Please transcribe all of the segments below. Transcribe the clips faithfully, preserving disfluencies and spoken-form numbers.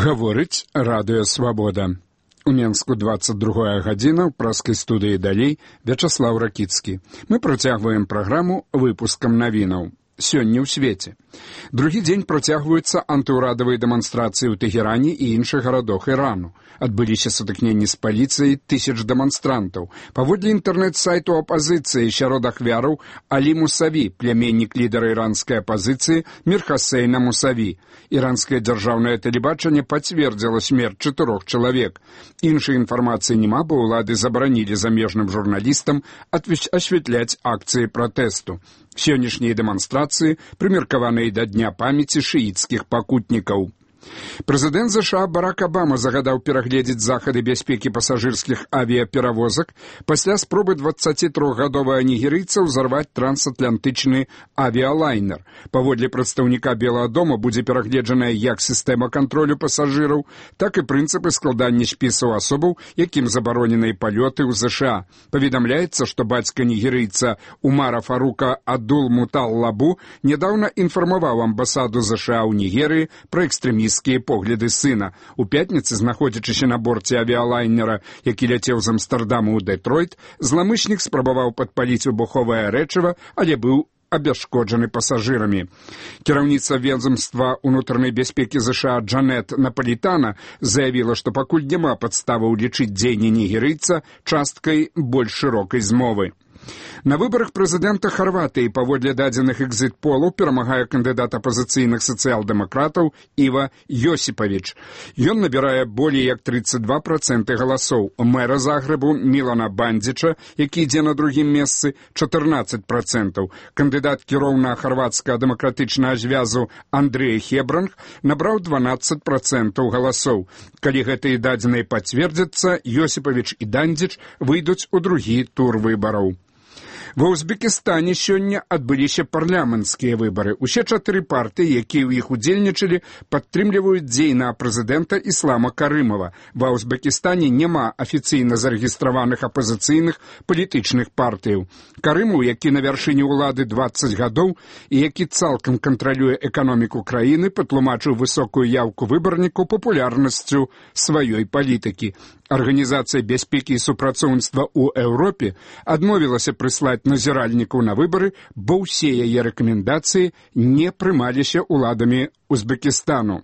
Гаворыць радыё «Свабода». У Менску двадцать другая гадзіна, ў праскай студыі далей Вячаслаў Ракіцкі. Мы працягваем праграму выпускам навінаў. Сёння ў свеце. Другі дзень працягваюцца антыўрадавыя дэманстрацыі ў Тэгеране і іншых гарадах Ірану. Адбыліся сутыкненні з паліцыяй тысяч дэманстрантаў. Паводле інтэрнэт-сайту апазіцыі сярод ахвяраў Алі Мусаві, пляменнік лідара іранскай апазіцыі Мір Хасейна Мусаві. Іранскае дзяржаўнае тэлебачанне пацвердзіла смерць чатырох чалавек. Іншай інфармацыі няма, бо ўлады забаранілі замежным журналістам асвятляць акцыі пратэсту. Сённяшнія дэманстрацыі прымеркаваныя да дня памяці шыіцкіх пакутнікаў. Прэзідэнт ЗША Барак Абама загадаў перагледзець захады бяспекі пасажырскіх авіяперавозак пасля спробы дваццацітрохгадовага нігерыйца ўзарваць трансатлантычны авіялайнер. Паводле прадстаўніка Белага дома будзе перагледжаная як сістэма кантролю пасажыраў, так і прынцыпы складання спісаў асобаў, якім забароненыя палёты ў ЗША. Паведамляецца, што бацька нігерыйца Умара Фарука Адул-Муталлабу нядаўна інфармаваў амбасаду ЗША ў Нігерыі пра экстрэмізм погляды сына. У пятніцы, знаходзячыся на борце авіялайнера, які ляцеў з Амстэрдаму ў Дэтройт, зламышнік спрабаваў падпаліць выбуховае рэчыва, але быў абяшкоджаны пасажырамі. Кіраўніца ведомства ўнутранай бяспекі ЗША Джанет Напалітана заявіла, што пакуль няма падставаў лічыць дзеянні нігерыйца часткай больш шырокай змовы. На выбарах прэзідэнта Харватыі паводле дадзеных экзіт-полаў перамагае кандыдат апазіцыйных сацыял-дэмакратаў Іва Йосіпавіч. Ён набірае болей як тридцать два проценты галасоў. Мэра Загрэбу Мілана Бандзіча, які ідзе на другім месцы, чатырнаццаць процентаў. Кандыдат кіроўнага харвацкага дэмакратычнага звязу Андрэй Хебранг набраў дванаццаць процентаў галасоў. Калі гэтыя дадзеныя пацвердзяцца, Йосіпавіч і Дандзіч выйдуць у другі тур выбараў. Ва Узбекістане сёння адбыліся парламенцкія выбары. Усе чатыры партыі, якія ў іх удзельнічалі, падтрымліваюць дзейнага прэзідэнта Іслама Карымова. Ва Узбекістане няма афіцыйна зарэгістраваных апазіцыйных палітычных партыяў. Карымаў, які на вяршыні ўлады дваццаць гадоў і які цалкам кантралюе эканоміку краіны, патлумачыў высокую яўку выбарнікаў папулярнасцю сваёй палітыкі. Арганізацыя бяспекі і супрацоўніцтва ў Еўропе адмовілася прыслаць назіральнікаў на выбары, бо ўсе яе рэкамендацыі не прымаліся ўладамі Узбекістану.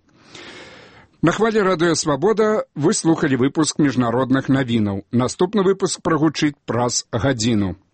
На хвале радыё «Свабода» вы слухалі выпуск міжнародных навінаў. Наступны выпуск прагучыць праз гадзіну.